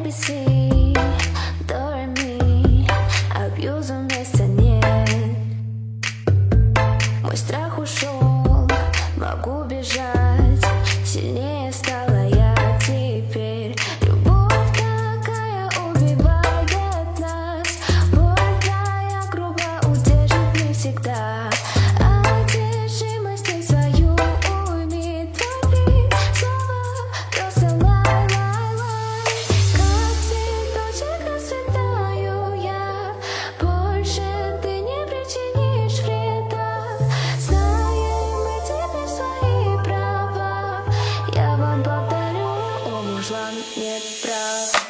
ABC, до ре ми, абьюза вместо нет. Мой страх ушел, могу бежать, сильнее стала я теперь. Любовь такая убивает нас, больная, грубо удержит не всегда. Одержимость свою уйми, твори слова, просто лай-лай-лай. Как цветочек расцветаю я, больше ты не причинишь вреда. Знаем мы теперь свои права, я вам повторю, о мужлан нет прав.